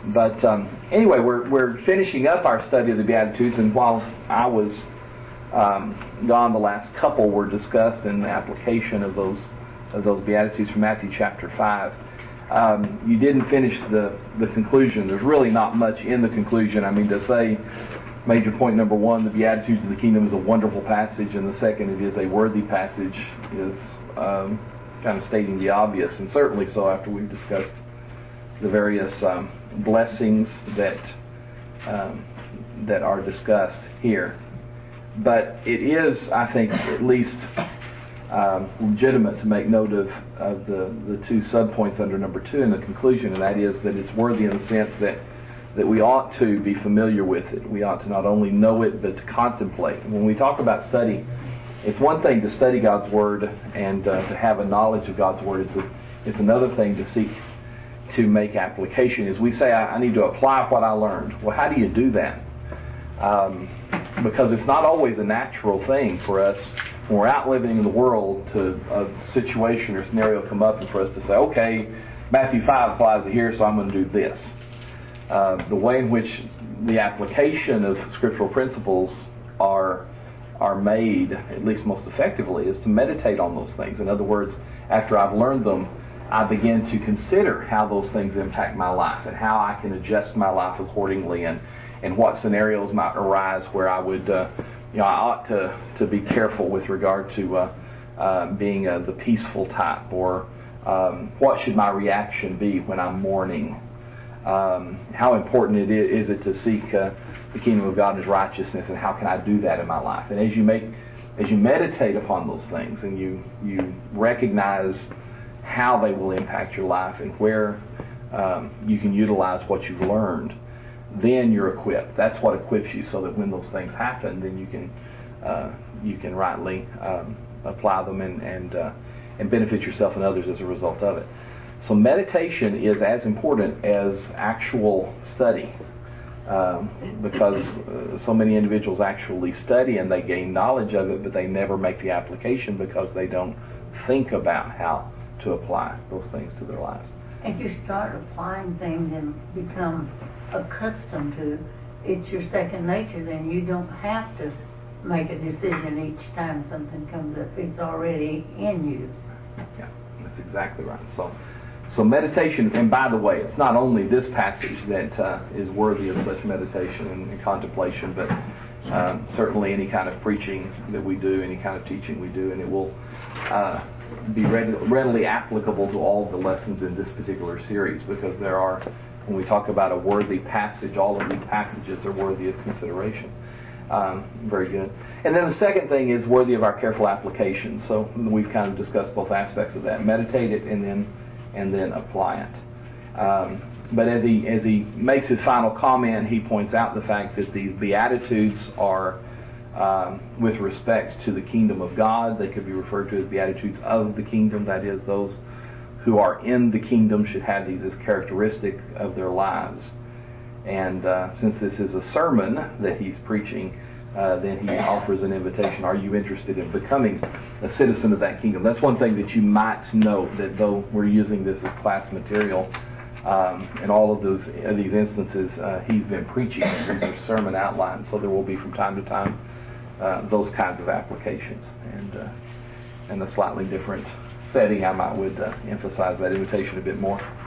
Anyway, we're finishing up our study of the Beatitudes, and while I was gone, the last couple were discussed in the application of those Beatitudes from Matthew chapter 5. You didn't finish the conclusion. There's really not much in the conclusion. I mean, to say, major point number one, the Beatitudes of the Kingdom is a wonderful passage, and the second, it is a worthy passage, is kind of stating the obvious, and certainly so after we've discussed the various blessings that are discussed here. But it is, I think, at least legitimate to make note of the two subpoints under number 2 in the conclusion, and that is that it's worthy in the sense that we ought to be familiar with it. We ought to not only know it, but to contemplate. When we talk about study, it's one thing to study God's Word and to have a knowledge of God's Word. It's another thing to seek to make application. As we say, I need to apply what I learned. Well, how do you do that? Because it's not always a natural thing for us when we're out living in the world to a situation or scenario come up and for us to say, okay, Matthew 5 applies to here, so I'm going to do this. The way in which the application of scriptural principles are made, at least most effectively, is to meditate on those things. In other words, after I've learned them, I begin to consider how those things impact my life and how I can adjust my life accordingly, and what scenarios might arise where I would, I ought to be careful with regard to being the peaceful type, or what should my reaction be when I'm mourning. How important is it to seek the kingdom of God and His righteousness, and how can I do that in my life? And as you meditate upon those things and you recognize how they will impact your life and where you can utilize what you've learned, then you're equipped. That's what equips you, so that when those things happen, then you can rightly apply them and benefit yourself and others as a result of it. So meditation is as important as actual study, because so many individuals actually study and they gain knowledge of it, but they never make the application because they don't think about how to apply those things to their lives. If you start applying things and become accustomed to it's your second nature, then you don't have to make a decision each time something comes up. It's already in you. Yeah, that's exactly right. So meditation, and by the way, it's not only this passage that is worthy of such meditation and contemplation, but certainly any kind of preaching that we do, any kind of teaching we do, and it will be readily applicable to all the lessons in this particular series, because there are, when we talk about a worthy passage, all of these passages are worthy of consideration. Very good. And then the second thing is worthy of our careful application. So we've kind of discussed both aspects of that. Meditate it and then apply it. But as he makes his final comment, he points out the fact that these Beatitudes are with respect to the kingdom of God. They could be referred to as Beatitudes of the kingdom. That is, those who are in the kingdom should have these as characteristic of their lives. And since this is a sermon that he's preaching, then he offers an invitation. Are you interested in becoming a citizen of that kingdom? That's one thing that you might note, that though we're using this as class material, in all of these instances, he's been preaching. These are sermon outlines, so there will be from time to time those kinds of applications. And a slightly different setting, I would emphasize that invitation a bit more.